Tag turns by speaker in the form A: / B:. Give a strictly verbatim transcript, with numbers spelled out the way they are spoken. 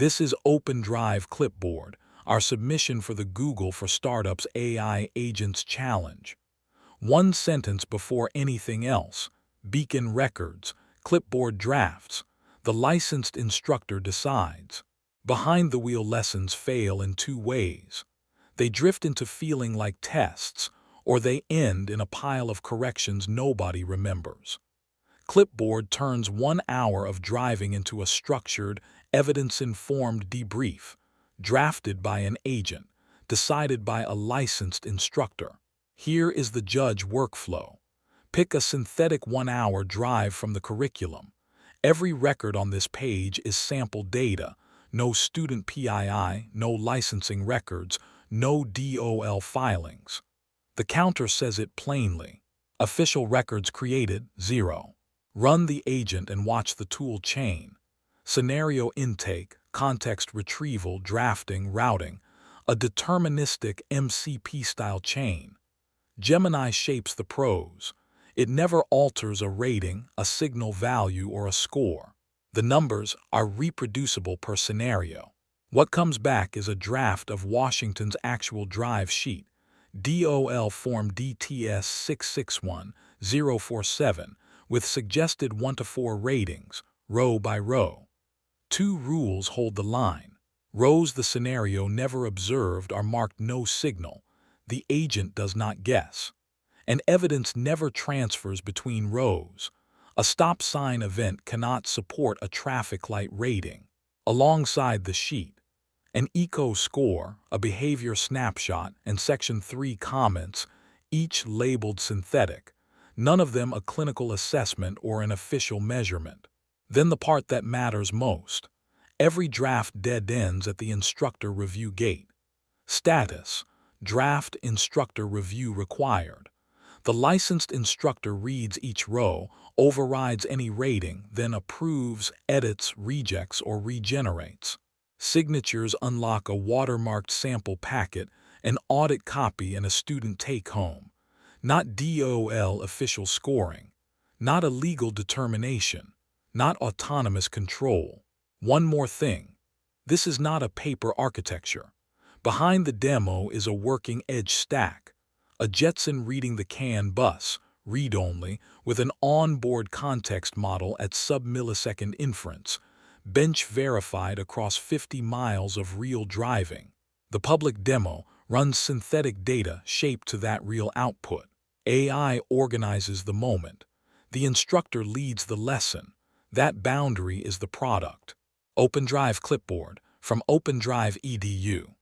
A: This is OpenDrive Clipboard, our submission for the Google for Startups A I Agents Challenge. One sentence before anything else. Beacon records, clipboard drafts. The licensed instructor decides. Behind-the-wheel lessons fail in two ways. They drift into feeling like tests, or they end in a pile of corrections nobody remembers. Clipboard turns one hour of driving into a structured, evidence-informed debrief, drafted by an agent, decided by a licensed instructor. Here is the judge workflow. Pick a synthetic one-hour drive from the curriculum. Every record on this page is sample data, no student P I I, no licensing records, no D O L filings. The counter says it plainly. Official records created, zero. Run the agent and watch the tool chain. Scenario intake, context retrieval, drafting, routing, a deterministic M C P-style chain. Gemini shapes the prose. It never alters a rating, a signal value, or a score. The numbers are reproducible per scenario. What comes back is a draft of Washington's actual drive sheet, D O L form D T S six six one zero four seven, with suggested one to four ratings, row by row. Two rules hold the line. Rows the scenario never observed are marked no signal. The agent does not guess. And evidence never transfers between rows. A stop sign event cannot support a traffic light rating. Alongside the sheet, an eco score, a behavior snapshot, and section three comments, each labeled synthetic, none of them a clinical assessment or an official measurement. Then the part that matters most. Every draft dead ends at the instructor review gate. Status: draft instructor review required. The licensed instructor reads each row, overrides any rating, then approves, edits, rejects, or regenerates. Signatures unlock a watermarked sample packet, an audit copy, and a student take-home. Not D O L official scoring. Not a legal determination. Not autonomous control. One more thing. This is not a paper architecture. Behind the demo is a working edge stack. A Jetson reading the CAN bus, read-only, with an onboard context model at sub-millisecond inference, bench verified across fifty miles of real driving. The public demo runs synthetic data shaped to that real output. A I organizes the moment. The instructor leads the lesson. That boundary is the product. OpenDrive Clipboard from OpenDrive E D U.